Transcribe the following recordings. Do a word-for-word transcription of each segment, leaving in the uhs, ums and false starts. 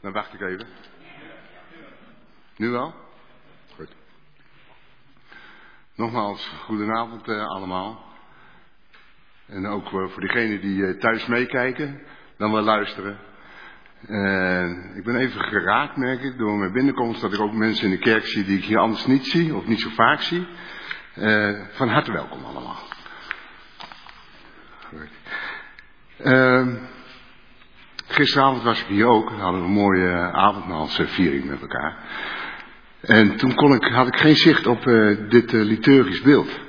Dan wacht ik even. Nu wel? Goed. Nogmaals, goedenavond uh, allemaal. En ook uh, voor diegenen die uh, thuis meekijken, dan wel luisteren. Uh, ik ben even geraakt, merk ik, door mijn binnenkomst, dat ik ook mensen in de kerk zie die ik hier anders niet zie, of niet zo vaak zie. Uh, van harte welkom allemaal. Goed. Uh, gisteravond was ik hier ook, we hadden een mooie uh, avondmaalsviering met elkaar. En toen kon ik, had ik geen zicht op uh, dit uh, liturgisch beeld.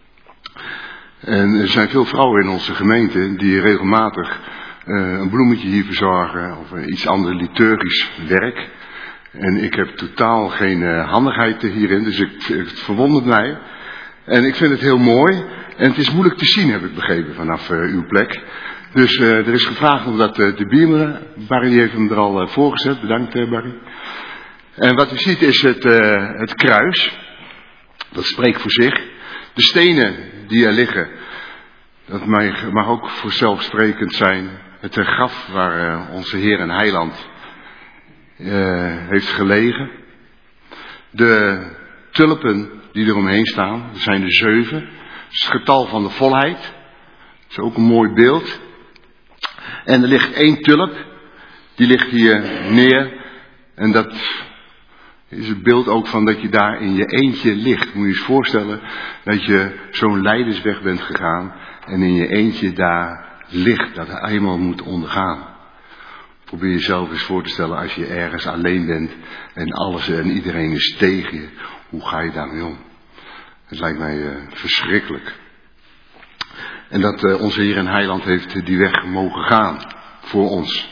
En er zijn veel vrouwen in onze gemeente die regelmatig uh, een bloemetje hier verzorgen of uh, iets ander liturgisch werk. En ik heb totaal geen uh, handigheid hierin, dus ik, het verwondert mij. En ik vind het heel mooi. En het is moeilijk te zien, heb ik begrepen, vanaf uh, uw plek. Dus uh, er is gevraagd om dat uh, te beameren. Barry heeft hem er al uh, voorgezet. Bedankt uh, Barry. En wat u ziet is het, uh, het kruis. Dat spreekt voor zich. De stenen die er liggen, dat mag, mag ook vanzelfsprekend zijn. Het graf waar uh, onze Heer en Heiland uh, heeft gelegen. De tulpen die eromheen staan, dat zijn er zeven. Dat is het getal van de volheid. Dat is ook een mooi beeld. En er ligt één tulp, die ligt hier neer. En dat is het beeld ook van dat je daar in je eentje ligt. Moet je je eens voorstellen dat je zo'n lijdensweg bent gegaan en in je eentje daar ligt, dat hij eenmaal moet ondergaan. Probeer jezelf eens voor te stellen als je ergens alleen bent en alles en iedereen is tegen je. Hoe ga je daarmee om? Het lijkt mij uh, verschrikkelijk. En dat uh, onze Heer en Heiland heeft die weg mogen gaan voor ons.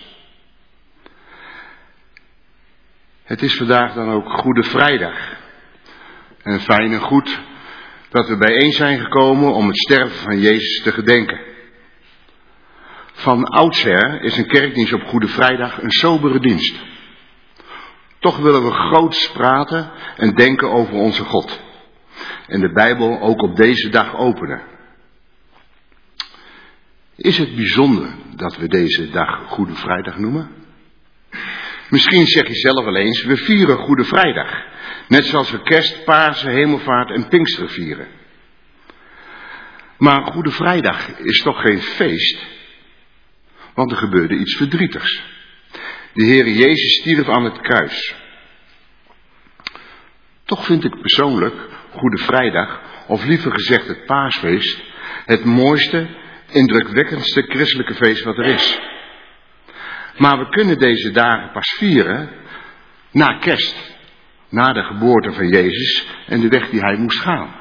Het is vandaag dan ook Goede Vrijdag. En fijn en goed dat we bijeen zijn gekomen om het sterven van Jezus te gedenken. Van oudsher is een kerkdienst op Goede Vrijdag een sobere dienst. Toch willen we groots praten en denken over onze God. En de Bijbel ook op deze dag openen. Is het bijzonder dat we deze dag Goede Vrijdag noemen? Misschien zeg je zelf wel eens, we vieren Goede Vrijdag. Net zoals we Kerst, Pasen, Hemelvaart en Pinksteren vieren. Maar Goede Vrijdag is toch geen feest? Want er gebeurde iets verdrietigs. De Heer Jezus stierf aan het kruis. Toch vind ik persoonlijk Goede Vrijdag, of liever gezegd het Paasfeest, het mooiste, indrukwekkendste christelijke feest wat er is. Maar we kunnen deze dagen pas vieren na Kerst, na de geboorte van Jezus en de weg die hij moest gaan.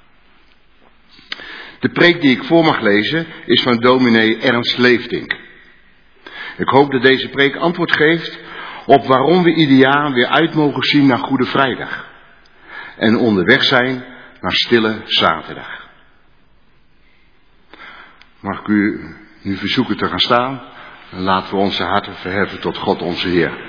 De preek die ik voor mag lezen is van dominee Ernst Leeftink. Ik hoop dat deze preek antwoord geeft op waarom we ieder jaar weer uit mogen zien naar Goede Vrijdag. En onderweg zijn naar Stille Zaterdag. Mag ik u nu verzoeken te gaan staan? En laten we onze harten verheffen tot God onze Heer.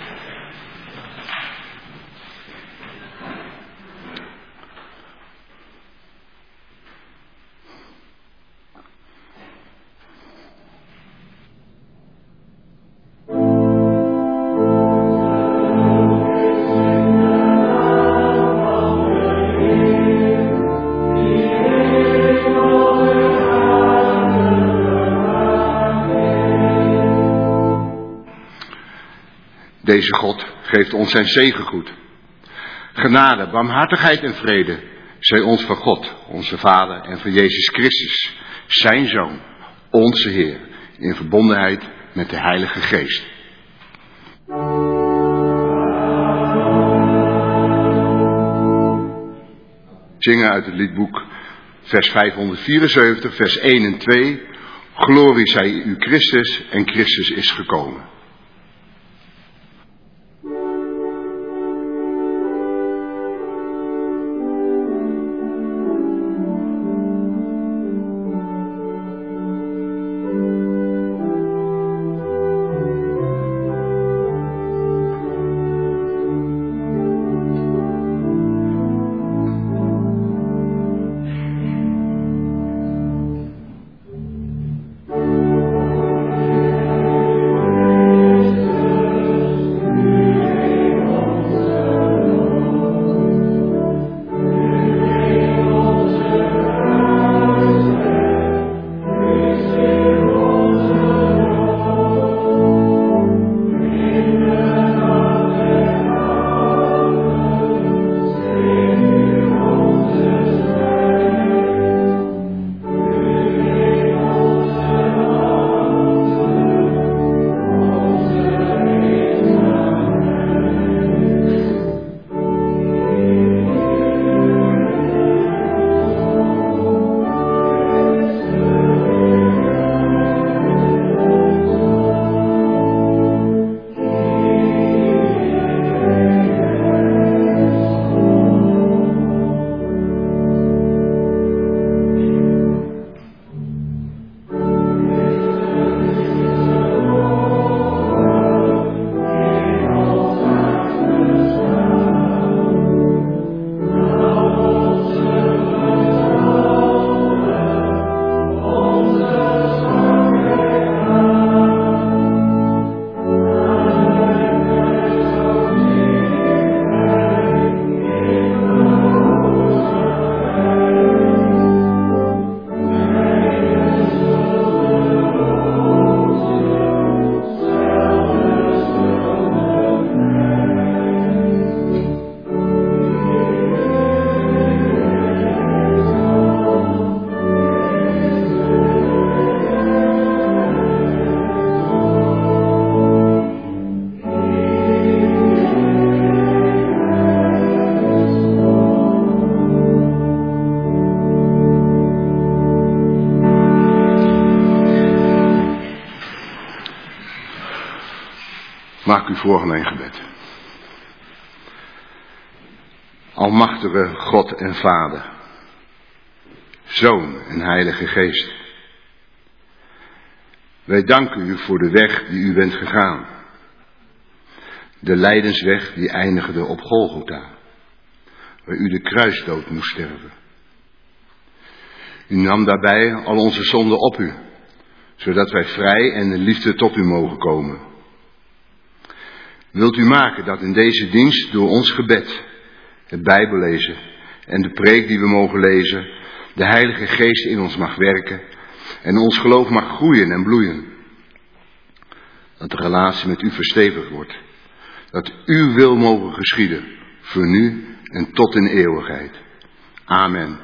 Deze God geeft ons zijn zegengoed. Genade, barmhartigheid en vrede zij ons van God, onze Vader en van Jezus Christus, zijn Zoon, onze Heer, in verbondenheid met de Heilige Geest. Zingen uit het liedboek vers vijfhonderdvierenzeventig, vers één en twee. Glorie zij u Christus en Christus is gekomen. Thank you. u voor in gebed. Almachtige God en Vader, Zoon en Heilige Geest. Wij danken u voor de weg die u bent gegaan. De lijdensweg die eindigde op Golgotha, waar u de kruisdood moest sterven. U nam daarbij al onze zonden op u, zodat wij vrij en in liefde tot u mogen komen. Wilt u maken dat in deze dienst door ons gebed, het Bijbellezen en de preek die we mogen lezen, de Heilige Geest in ons mag werken en ons geloof mag groeien en bloeien. Dat de relatie met u verstevigd wordt. Dat uw wil mogen geschieden, voor nu en tot in eeuwigheid. Amen.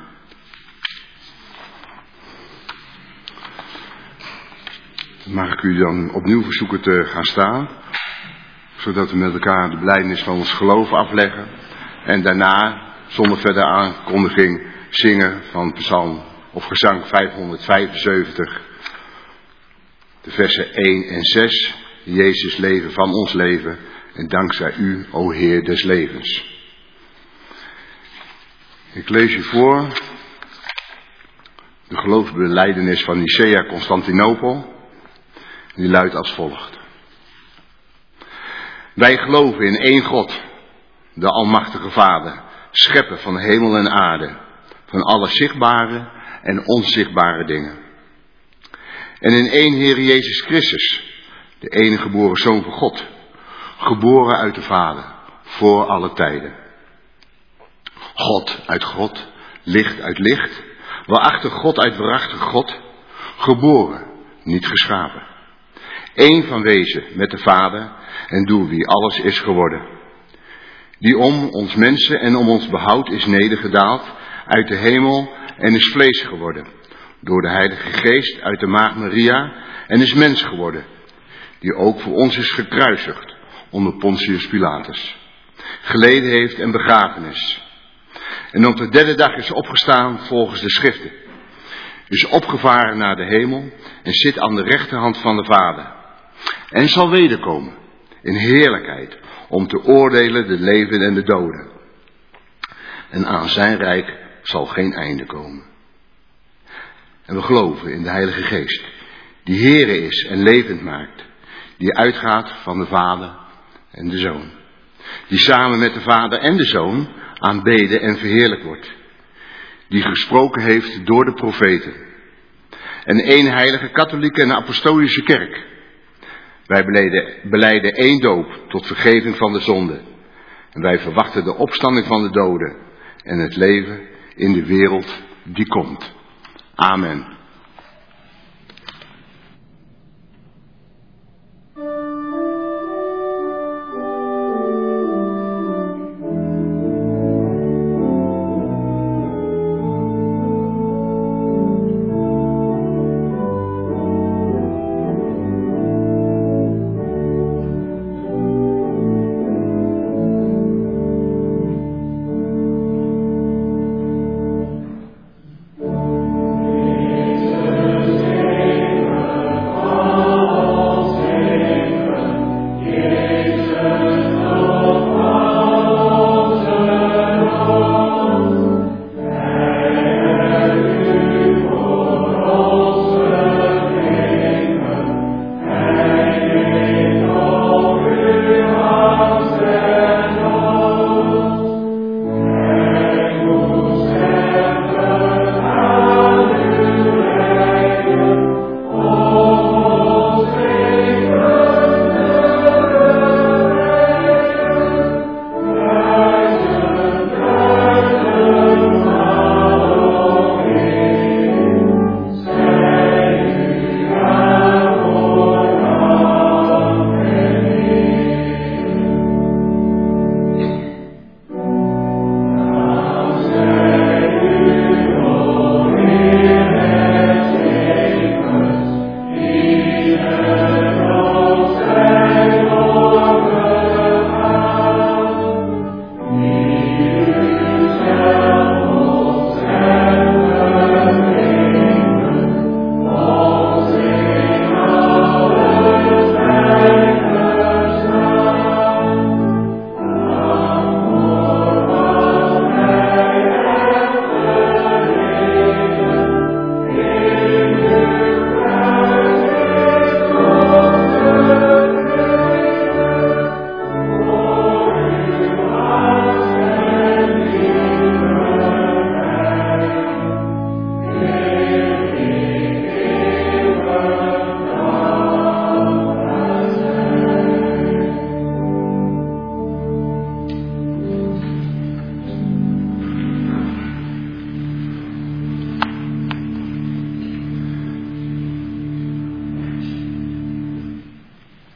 Mag ik u dan opnieuw verzoeken te gaan staan, zodat we met elkaar de belijdenis van ons geloof afleggen en daarna, zonder verdere aankondiging, zingen van Psalm of gezang vijfhonderdvijfenzeventig, de versen één en zes, Jezus leven van ons leven en dankzij u, o Heer des levens. Ik lees u voor de geloofsbelijdenis van Nicea Constantinopel. Die luidt als volgt. Wij geloven in één God, de Almachtige Vader, schepper van hemel en aarde, van alle zichtbare en onzichtbare dingen. En in één Heer Jezus Christus, de enige geboren Zoon van God, geboren uit de Vader, voor alle tijden. God uit God, licht uit licht, waarachtig God uit waarachtig God, geboren, niet geschapen. Eén van wezen met de Vader en door wie alles is geworden. Die om ons mensen en om ons behoud is nedergedaald uit de hemel en is vlees geworden. Door de Heilige Geest uit de Maagd Maria en is mens geworden. Die ook voor ons is gekruisigd onder Pontius Pilatus. Geleden heeft en begraven is. En op de derde dag is opgestaan volgens de schriften. Is opgevaren naar de hemel en zit aan de rechterhand van de Vader. En zal wederkomen in heerlijkheid om te oordelen de levenden en de doden. En aan zijn rijk zal geen einde komen. En we geloven in de Heilige Geest, die Heere is en levend maakt, die uitgaat van de Vader en de Zoon. Die samen met de Vader en de Zoon aanbeden en verheerlijk wordt. Die gesproken heeft door de profeten. En één heilige katholieke en apostolische kerk. Wij beleiden, beleiden één doop tot vergeving van de zonde. En wij verwachten de opstanding van de doden en het leven in de wereld die komt. Amen.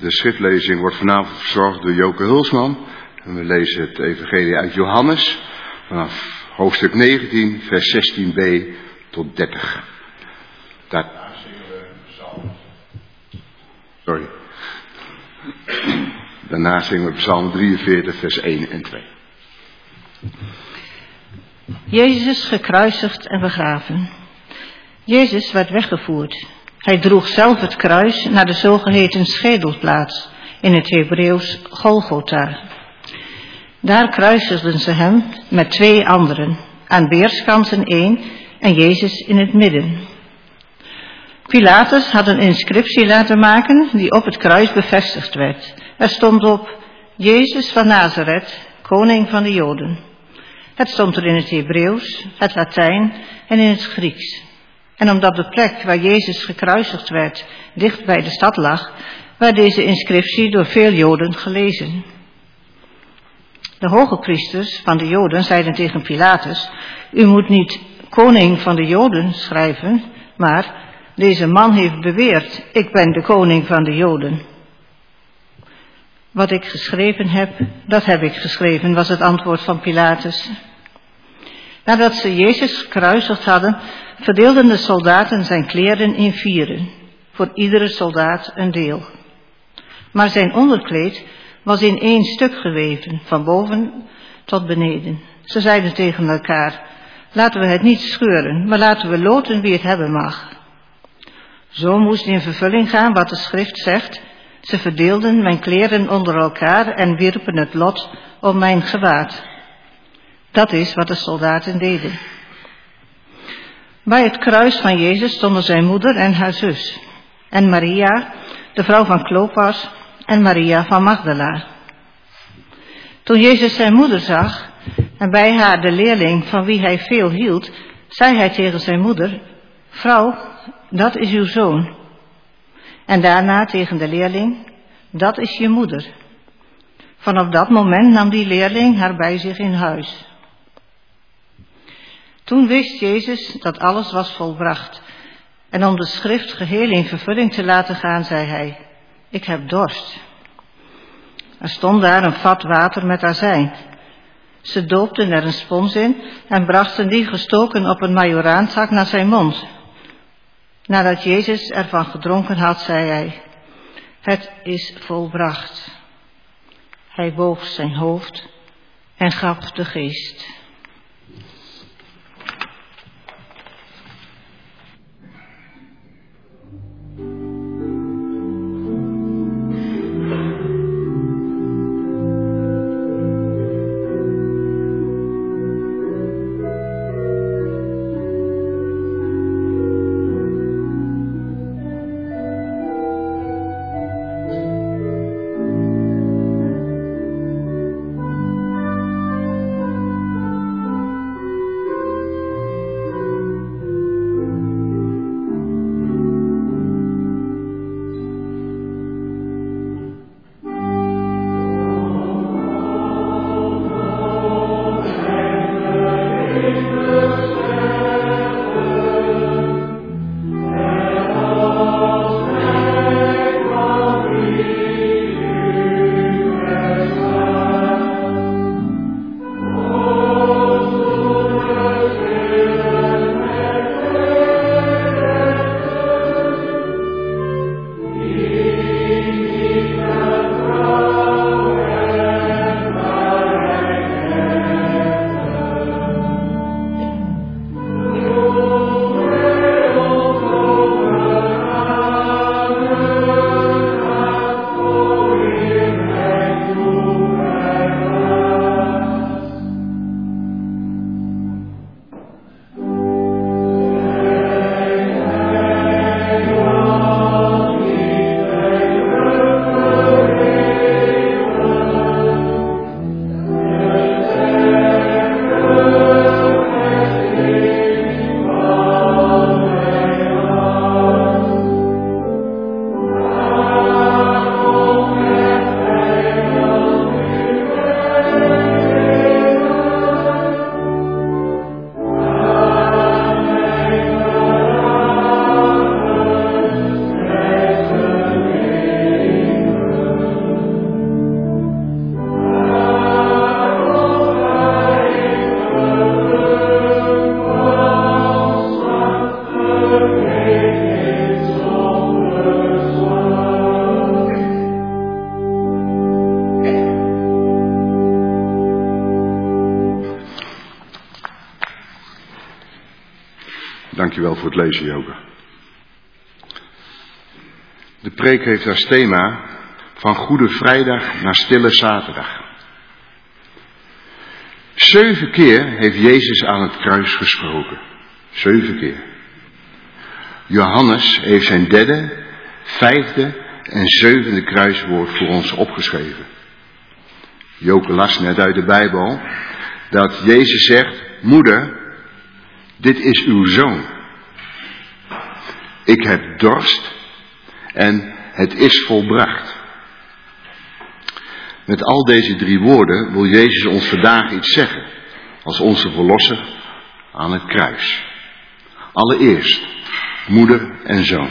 De schriftlezing wordt vanavond verzorgd door Joke Hulsman. En we lezen het evangelie uit Johannes vanaf hoofdstuk negentien, vers zestien b tot dertig. Daar... Sorry. Daarna zingen we Psalm drieënveertig, vers één en twee. Jezus gekruisigd en begraven. Jezus werd weggevoerd. Hij droeg zelf het kruis naar de zogeheten schedelplaats, in het Hebreeuws Golgotha. Daar kruisigden ze hem met twee anderen, aan weerskanten één en Jezus in het midden. Pilatus had een inscriptie laten maken die op het kruis bevestigd werd. Er stond op: Jezus van Nazareth, koning van de Joden. Het stond er in het Hebreeuws, het Latijn en in het Grieks. En omdat de plek waar Jezus gekruisigd werd dicht bij de stad lag, werd deze inscriptie door veel Joden gelezen. De hoge priesters van de Joden zeiden tegen Pilatus: U moet niet koning van de Joden schrijven, maar deze man heeft beweerd: Ik ben de koning van de Joden. Wat ik geschreven heb, dat heb ik geschreven, was het antwoord van Pilatus. Nadat ze Jezus gekruisigd hadden, verdeelden de soldaten zijn kleren in vieren, voor iedere soldaat een deel. Maar zijn onderkleed was in één stuk geweven, van boven tot beneden. Ze zeiden tegen elkaar: Laten we het niet scheuren, maar laten we loten wie het hebben mag. Zo moest in vervulling gaan wat de schrift zegt: Ze verdeelden mijn kleren onder elkaar en wierpen het lot om mijn gewaad. Dat is wat de soldaten deden. Bij het kruis van Jezus stonden zijn moeder en haar zus, en Maria, de vrouw van Klopas, en Maria van Magdala. Toen Jezus zijn moeder zag, en bij haar de leerling van wie hij veel hield, zei hij tegen zijn moeder: Vrouw, dat is uw zoon. En daarna tegen de leerling: Dat is je moeder. Vanaf dat moment nam die leerling haar bij zich in huis. Toen wist Jezus dat alles was volbracht. En om de schrift geheel in vervulling te laten gaan, zei hij: Ik heb dorst. Er stond daar een vat water met azijn. Ze doopten er een spons in en brachten die gestoken op een majoraanzak naar zijn mond. Nadat Jezus ervan gedronken had, zei hij: Het is volbracht. Hij boog zijn hoofd en gaf de geest. Dankjewel voor het lezen, Joke. De preek heeft als thema van Goede Vrijdag naar Stille Zaterdag. Zeven keer heeft Jezus aan het kruis gesproken. Zeven keer. Johannes heeft zijn derde, vijfde en zevende kruiswoord voor ons opgeschreven. Joke las net uit de Bijbel dat Jezus zegt: moeder, dit is uw zoon. Ik heb dorst en het is volbracht. Met al deze drie woorden wil Jezus ons vandaag iets zeggen als onze verlosser aan het kruis. Allereerst moeder en zoon.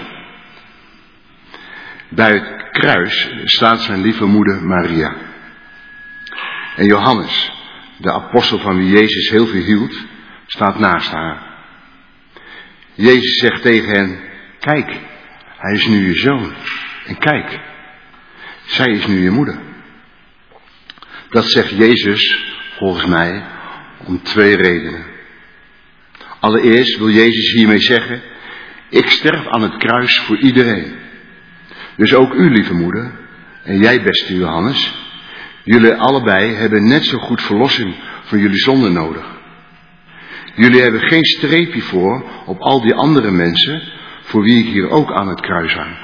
Bij het kruis staat zijn lieve moeder Maria. En Johannes, de apostel van wie Jezus heel veel hield, staat naast haar. Jezus zegt tegen hen: kijk, hij is nu je zoon. En kijk, zij is nu je moeder. Dat zegt Jezus volgens mij om twee redenen. Allereerst wil Jezus hiermee zeggen: ik sterf aan het kruis voor iedereen. Dus ook u, lieve moeder, en jij, beste Johannes, jullie allebei hebben net zo goed verlossing van jullie zonde nodig. Jullie hebben geen streepje voor op al die andere mensen voor wie ik hier ook aan het kruis hang.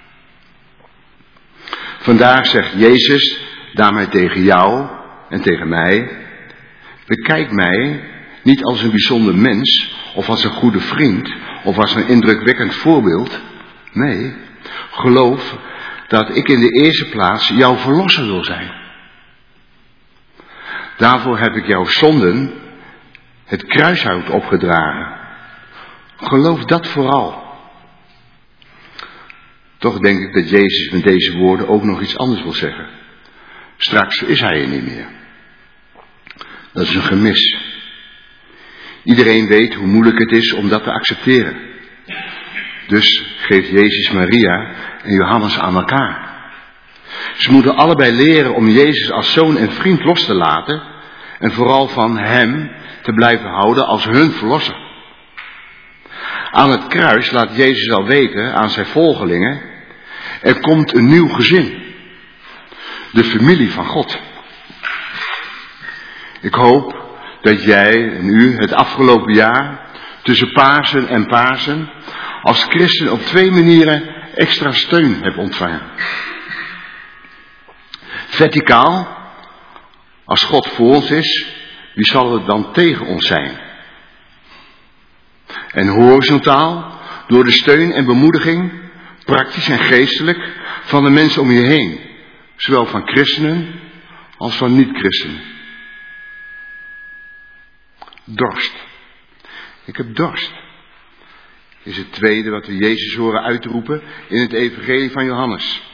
Vandaag zegt Jezus daarmee tegen jou en tegen mij: bekijk mij niet als een bijzonder mens of als een goede vriend of als een indrukwekkend voorbeeld. Nee, geloof dat ik in de eerste plaats jouw verlosser wil zijn. Daarvoor heb ik jouw zonden het kruishout opgedragen. Geloof dat vooral. Toch denk ik dat Jezus met deze woorden ook nog iets anders wil zeggen. Straks is hij er niet meer. Dat is een gemis. Iedereen weet hoe moeilijk het is om dat te accepteren. Dus geeft Jezus Maria en Johannes aan elkaar. Ze moeten allebei leren om Jezus als zoon en vriend los te laten en vooral van hem te blijven houden als hun verlosser. Aan het kruis laat Jezus al weten aan zijn volgelingen: er komt een nieuw gezin. De familie van God. Ik hoop dat jij en u het afgelopen jaar tussen Pasen en Pasen als christen op twee manieren extra steun hebt ontvangen. Verticaal, als God voor ons is, wie zal er dan tegen ons zijn? En horizontaal, door de steun en bemoediging, praktisch en geestelijk, van de mensen om je heen. Zowel van christenen als van niet-christenen. Dorst. Ik heb dorst. Is het tweede wat we Jezus horen uitroepen in het evangelie van Johannes.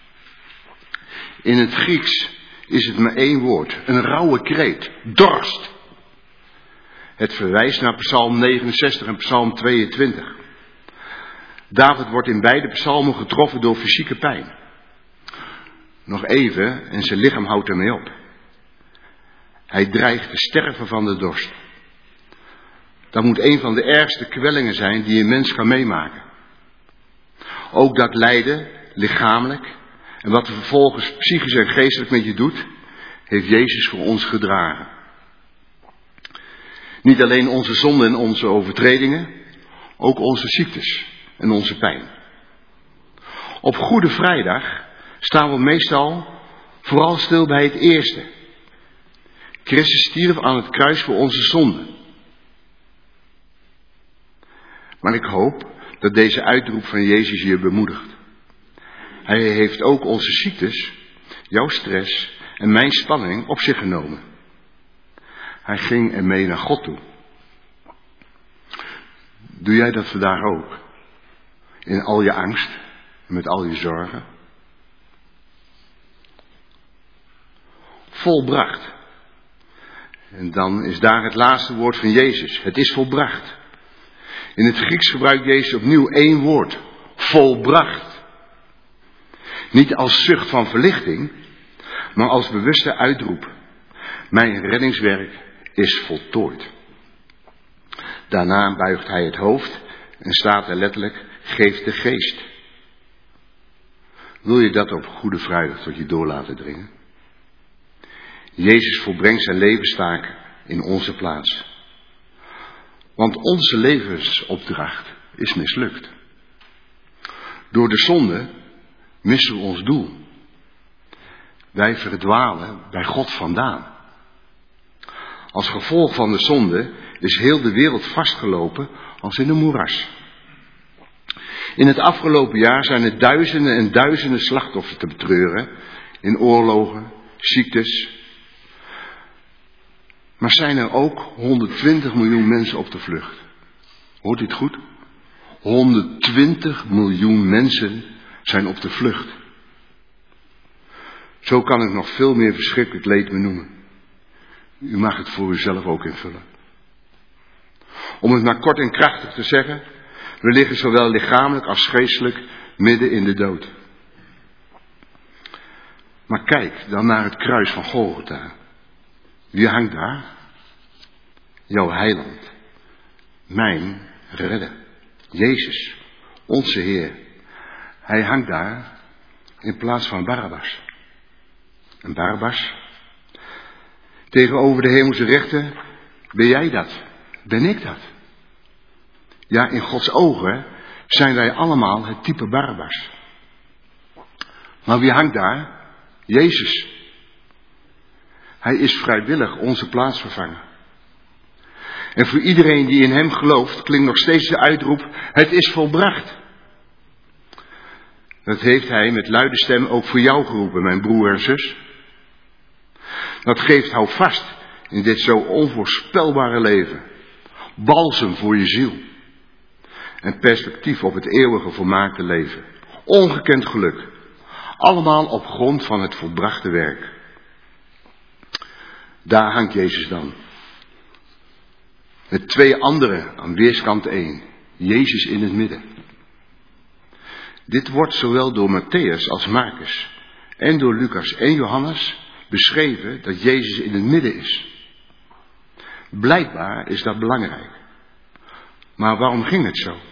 In het Grieks is het maar één woord, een rauwe kreet, dorst. Het verwijst naar Psalm negenenzestig en Psalm tweeëntwintig. David wordt in beide psalmen getroffen door fysieke pijn. Nog even en zijn lichaam houdt ermee op. Hij dreigt te sterven van de dorst. Dat moet een van de ergste kwellingen zijn die een mens kan meemaken. Ook dat lijden, lichamelijk, en wat er vervolgens psychisch en geestelijk met je doet, heeft Jezus voor ons gedragen. Niet alleen onze zonden en onze overtredingen, ook onze ziektes en onze pijn. Op Goede Vrijdag staan we meestal vooral stil bij het eerste. Christus stierf aan het kruis voor onze zonden. Maar ik hoop dat deze uitroep van Jezus je bemoedigt. Hij heeft ook onze ziektes, jouw stress en mijn spanning op zich genomen. Hij ging ermee naar God toe. Doe jij dat vandaag ook? In al je angst, met al je zorgen? Volbracht. En dan is daar het laatste woord van Jezus. Het is volbracht. In het Grieks gebruikt Jezus opnieuw één woord. Volbracht. Niet als zucht van verlichting, maar als bewuste uitroep. Mijn reddingswerk is voltooid. Daarna buigt hij het hoofd En staat er letterlijk, geeft de geest. Wil je dat op Goede Vrijdag tot je door laten dringen? Jezus volbrengt zijn levenstaak in onze plaats. Want onze levensopdracht is mislukt. Door de zonde missen we ons doel. Wij verdwalen bij God vandaan. Als gevolg van de zonde is heel de wereld vastgelopen als in een moeras. In het afgelopen jaar zijn er duizenden en duizenden slachtoffers te betreuren in oorlogen, ziektes. Maar zijn er ook honderdtwintig miljoen mensen op de vlucht. Hoort u het goed? honderdtwintig miljoen mensen zijn op de vlucht. Zo kan ik nog veel meer verschrikkelijk leed benoemen. U mag het voor uzelf ook invullen. Om het maar kort en krachtig te zeggen, we liggen zowel lichamelijk als geestelijk midden in de dood. Maar kijk dan naar het kruis van Golgotha. Wie hangt daar? Jouw heiland. Mijn redder. Jezus, onze Heer. Hij hangt daar in plaats van Barabbas. En Barabbas? Tegenover de hemelse rechter, ben jij dat? Ben ik dat? Ja, in Gods ogen zijn wij allemaal het type Barabbas. Maar wie hangt daar? Jezus. Hij is vrijwillig onze plaatsvervanger. En voor iedereen die in hem gelooft, klinkt nog steeds de uitroep, het is volbracht. Dat heeft hij met luide stem ook voor jou geroepen, mijn broer en zus. Dat geeft houvast in dit zo onvoorspelbare leven. Balsem voor je ziel. En perspectief op het eeuwige volmaakte leven. Ongekend geluk. Allemaal op grond van het volbrachte werk. Daar hangt Jezus dan. Met twee anderen aan weerskant één. Jezus in het midden. Dit wordt zowel door Matthäus als Marcus en door Lucas en Johannes beschreven dat Jezus in het midden is. Blijkbaar is dat belangrijk. Maar waarom ging het zo?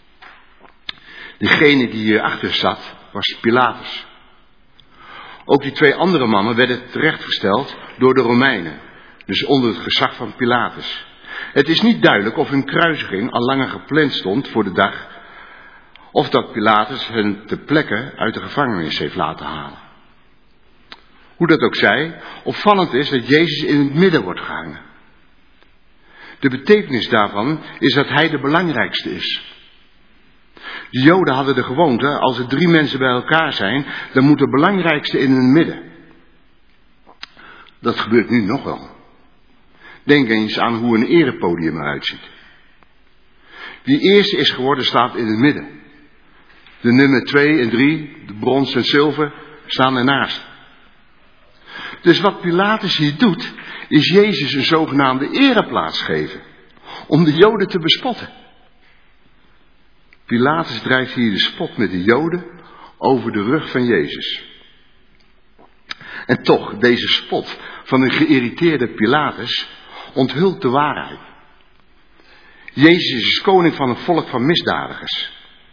Degene die hierachter zat was Pilatus. Ook die twee andere mannen werden terechtgesteld door de Romeinen. Dus onder het gezag van Pilatus. Het is niet duidelijk of hun kruisiging al langer gepland stond voor de dag. Of dat Pilatus hen ter plekke uit de gevangenis heeft laten halen. Hoe dat ook zij, opvallend is dat Jezus in het midden wordt gehangen. De betekenis daarvan is dat hij de belangrijkste is. De Joden hadden de gewoonte, als er drie mensen bij elkaar zijn, dan moet de belangrijkste in het midden. Dat gebeurt nu nog wel. Denk eens aan hoe een erepodium eruit ziet. Wie eerste is geworden staat in het midden. De nummer twee en drie, de brons en zilver, staan ernaast. Dus wat Pilatus hier doet, is Jezus een zogenaamde ereplaats geven. Om de Joden te bespotten. Pilatus drijft hier de spot met de Joden over de rug van Jezus. En toch, deze spot van een geïrriteerde Pilatus onthult de waarheid. Jezus is koning van een volk van misdadigers.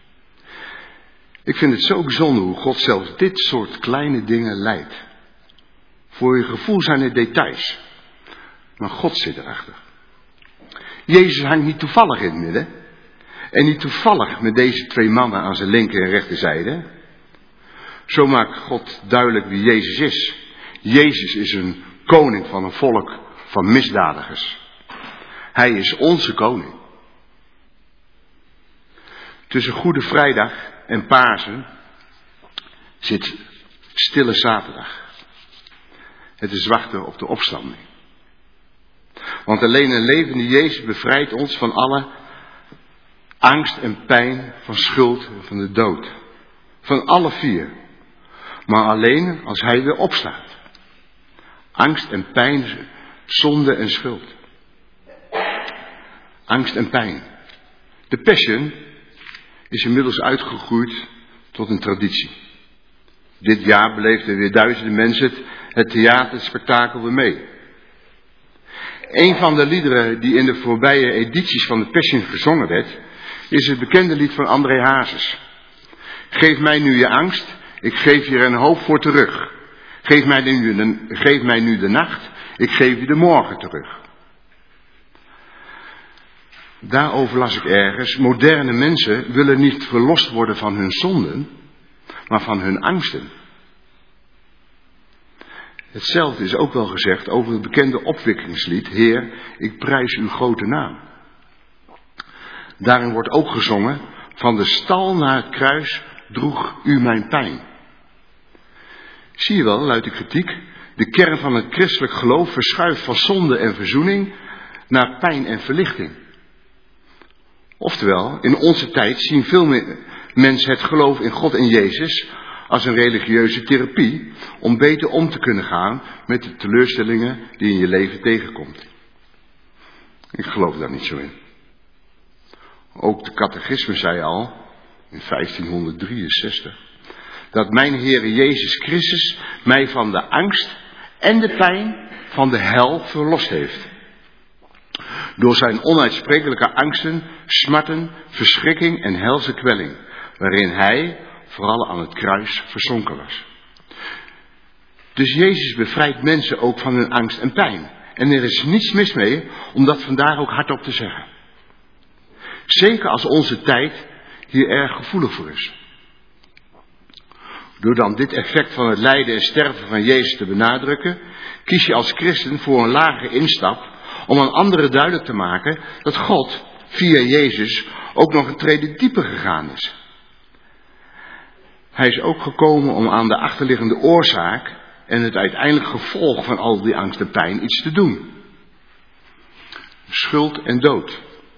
Ik vind het zo bijzonder hoe God zelfs dit soort kleine dingen leidt. Voor je gevoel zijn er details. Maar God zit erachter. Jezus hangt niet toevallig in het midden. En niet toevallig met deze twee mannen aan zijn linker en rechterzijde. Zo maakt God duidelijk wie Jezus is. Jezus is een koning van een volk van misdadigers. Hij is onze koning. Tussen Goede Vrijdag en Pasen zit Stille Zaterdag. Het is wachten op de opstanding. Want alleen een levende Jezus bevrijdt ons van alle angst en pijn, van schuld en van de dood. Van alle vier. Maar alleen als hij weer opstaat. Angst en pijn, zonde en schuld. Angst en pijn. De Passion is inmiddels uitgegroeid tot een traditie. Dit jaar beleefden weer duizenden mensen het, het theaterspektakel weer mee. Een van de liederen die in de voorbije edities van de Passion gezongen werd, is het bekende lied van André Hazes. Geef mij nu je angst, ik geef je er een hoop voor terug. Geef mij nu de, geef mij nu de nacht, ik geef je de morgen terug. Daarover las ik ergens, moderne mensen willen niet verlost worden van hun zonden, maar van hun angsten. Hetzelfde is ook wel gezegd over het bekende opwekkingslied, Heer, ik prijs uw grote naam. Daarin wordt ook gezongen, van de stal naar het kruis droeg u mijn pijn. Zie je wel, luidt de kritiek, de kern van het christelijk geloof verschuift van zonde en verzoening naar pijn en verlichting. Oftewel, in onze tijd zien veel mensen het geloof in God en Jezus als een religieuze therapie om beter om te kunnen gaan met de teleurstellingen die in je leven tegenkomt. Ik geloof daar niet zo in. Ook de catechisme zei al, in vijftienhonderddrieënzestig, dat mijn Heere Jezus Christus mij van de angst en de pijn van de hel verlost heeft. Door zijn onuitsprekelijke angsten, smarten, verschrikking en helse kwelling, waarin hij vooral aan het kruis verzonken was. Dus Jezus bevrijdt mensen ook van hun angst en pijn. En er is niets mis mee om dat vandaag ook hardop te zeggen. Zeker als onze tijd hier erg gevoelig voor is. Door dan dit effect van het lijden en sterven van Jezus te benadrukken, kies je als christen voor een lagere instap om aan anderen duidelijk te maken dat God via Jezus ook nog een trede dieper gegaan is. Hij is ook gekomen om aan de achterliggende oorzaak en het uiteindelijk gevolg van al die angst en pijn iets te doen. Schuld en dood.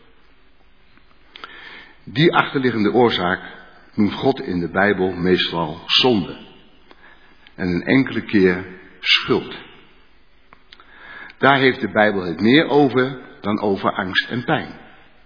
Die achterliggende oorzaak noemt God in de Bijbel meestal zonde. En een enkele keer schuld. Daar heeft de Bijbel het meer over dan over angst en pijn.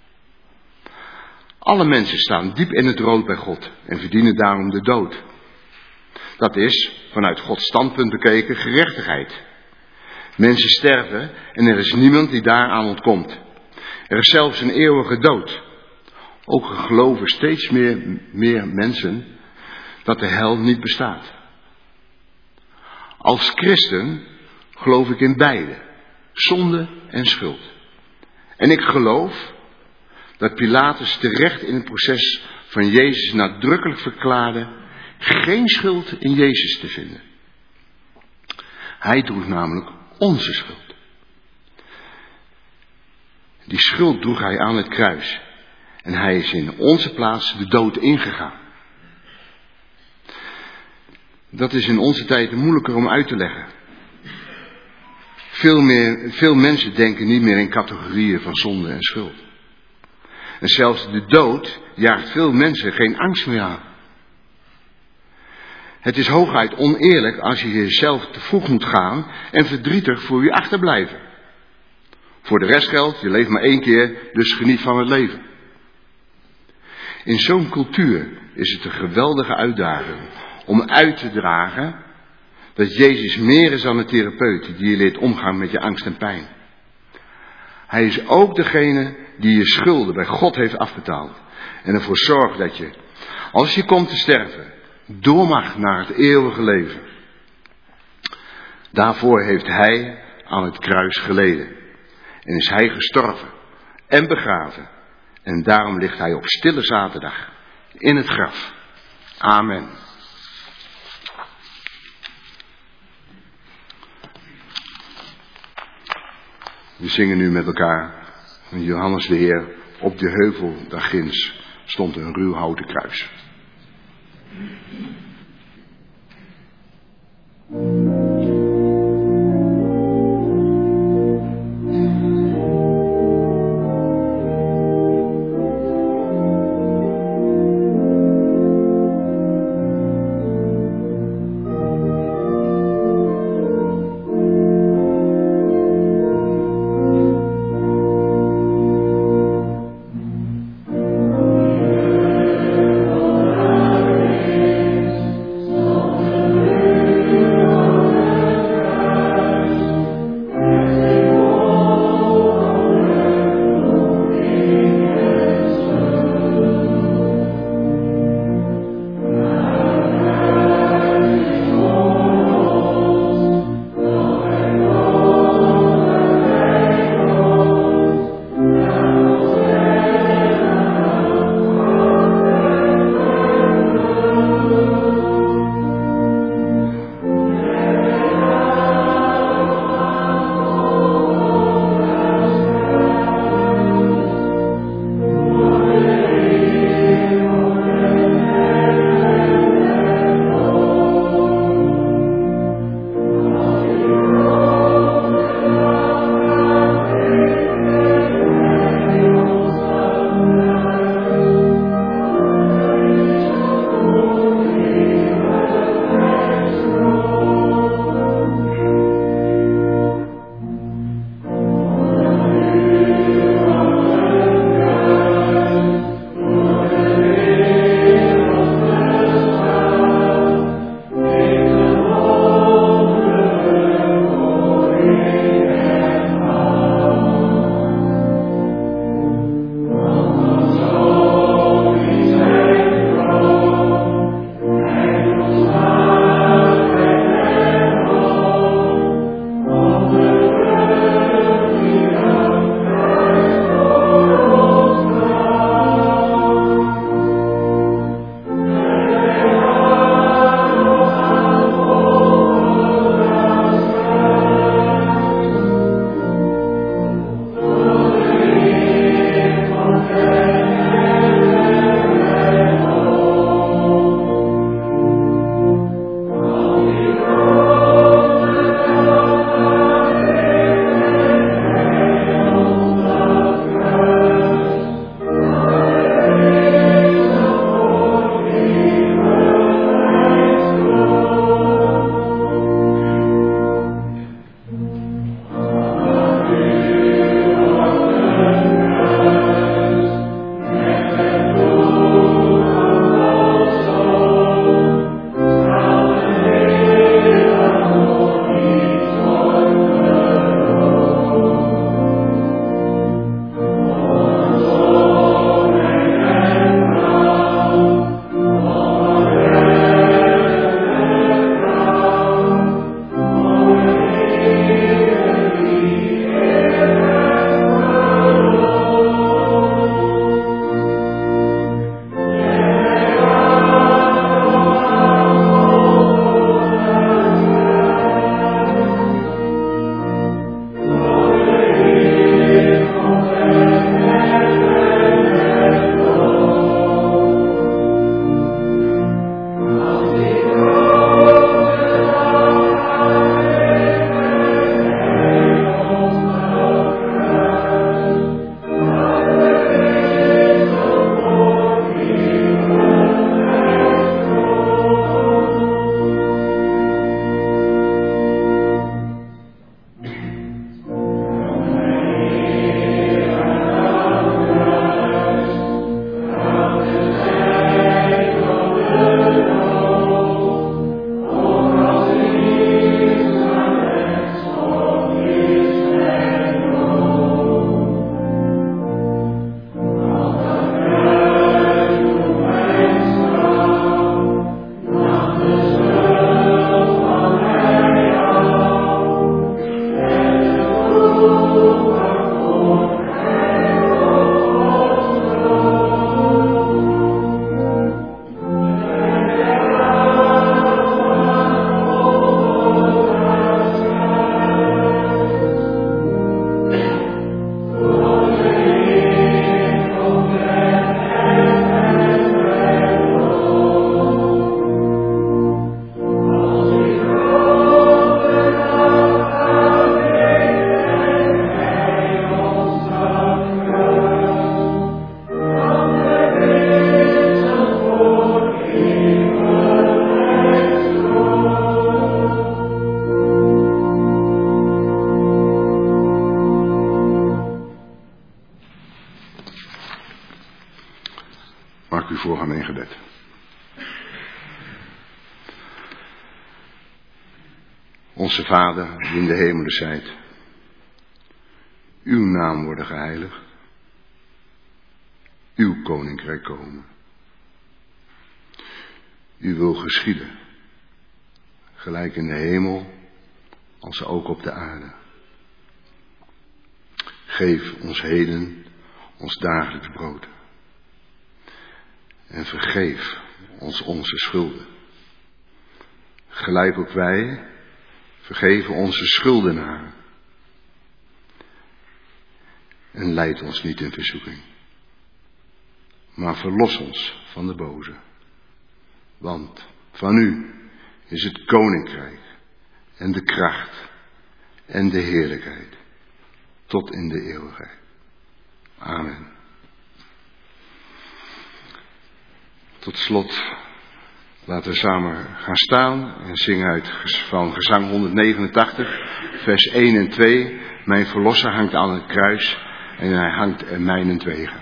Alle mensen staan diep in het rood bij God en verdienen daarom de dood. Dat is, vanuit Gods standpunt bekeken, gerechtigheid. Mensen sterven en er is niemand die daaraan ontkomt. Er is zelfs een eeuwige dood. Ook geloven steeds meer, meer mensen dat de hel niet bestaat. Als christen geloof ik in beide, zonde en schuld. En ik geloof dat Pilatus terecht in het proces van Jezus nadrukkelijk verklaarde geen schuld in Jezus te vinden. Hij droeg namelijk onze schuld. Die schuld droeg hij aan het kruis. En hij is in onze plaats de dood ingegaan. Dat is in onze tijd moeilijker om uit te leggen. Veel, meer, veel mensen denken niet meer in categorieën van zonde en schuld. En zelfs de dood jaagt veel mensen geen angst meer aan. Het is hooguit oneerlijk als je jezelf te vroeg moet gaan en verdrietig voor je achterblijven. Voor de rest geldt, je leeft maar één keer, dus geniet van het leven. In zo'n cultuur is het een geweldige uitdaging om uit te dragen dat Jezus meer is dan een therapeut die je leert omgaan met je angst en pijn. Hij is ook degene die je schulden bij God heeft afbetaald en ervoor zorgt dat je, als je komt te sterven, door mag naar het eeuwige leven. Daarvoor heeft hij aan het kruis geleden en is hij gestorven en begraven. En daarom ligt hij op stille zaterdag in het graf. Amen. We zingen nu met elkaar van Johannes de Heer. Op de heuvel daar ginds stond een ruw houten kruis. ik u voorgaan in gebed. Onze Vader, die in de hemelen zijt, uw naam worden geheiligd, uw koninkrijk komen. Uw wil geschieden, gelijk in de hemel, als ook op de aarde. Geef ons heden ons dagelijks brood. En vergeef ons onze schulden. Gelijk ook wij vergeven onze schuldenaren. En leid ons niet in verzoeking, maar verlos ons van de boze. Want van u is het koninkrijk en de kracht en de heerlijkheid tot in de eeuwigheid. Amen. Tot slot laten we samen gaan staan en zingen uit van gezang honderdnegenentachtig, vers één en twee. Mijn verlosser hangt aan het kruis en hij hangt er mijnentwege.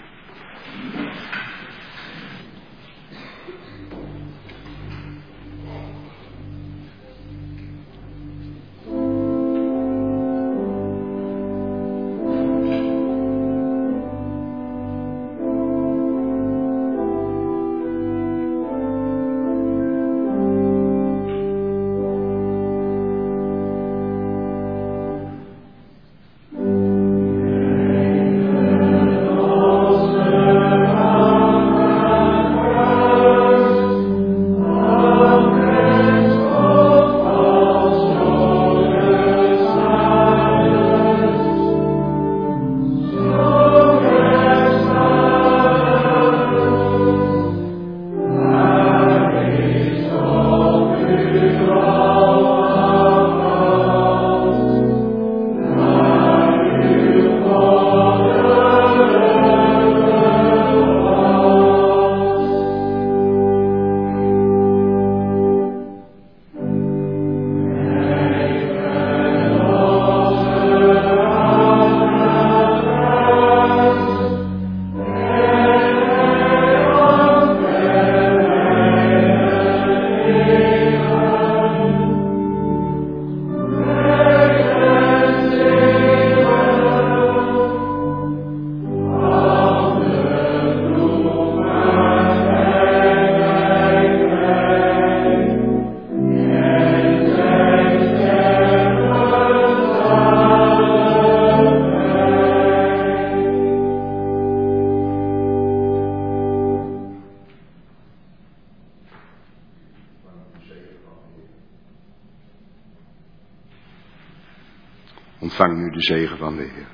Ontvang nu de zegen van de Heer.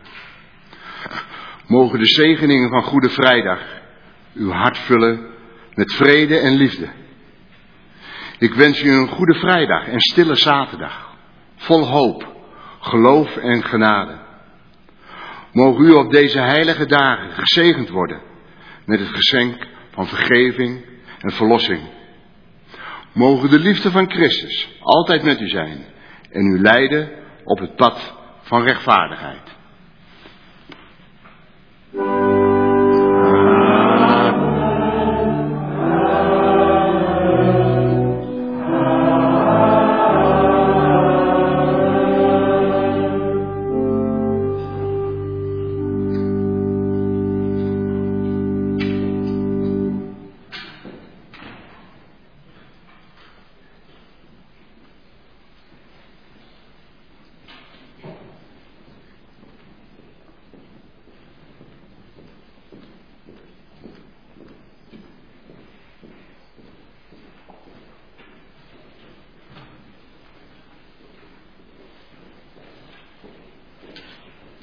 Mogen de zegeningen van Goede Vrijdag uw hart vullen met vrede en liefde. Ik wens u een Goede Vrijdag en stille zaterdag, vol hoop, geloof en genade. Mogen u op deze heilige dagen gezegend worden met het geschenk van vergeving en verlossing. Mogen de liefde van Christus altijd met u zijn en u leiden op het pad van rechtvaardigheid.